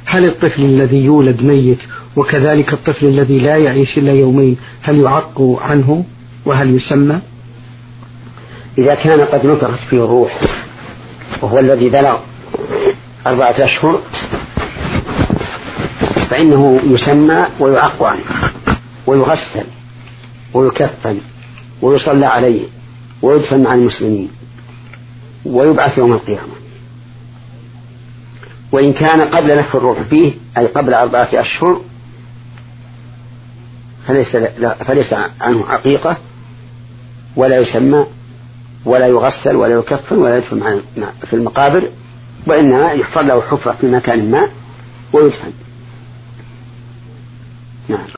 هل الطفل الذي يولد ميت وكذلك الطفل الذي لا يعيش إلا يومين هل يعق عنه وهل يسمى؟ إذا كان قد نفخت فيه الروح وهو الذي بلغ 4 أشهر فإنه يسمى ويعق عنه ويغسل ويكفن ويصلى عليه ويدفن مع المسلمين ويبعث يوم القيامة. وإن كان قبل نفخ الروح فيه أي قبل 4 أشهر فليس عنه عقيقة ولا يسمى ولا يغسل ولا يكفن ولا يدفن في المقابر، وإنما يحفر له حفرة في مكان ما ويدفن. نعم.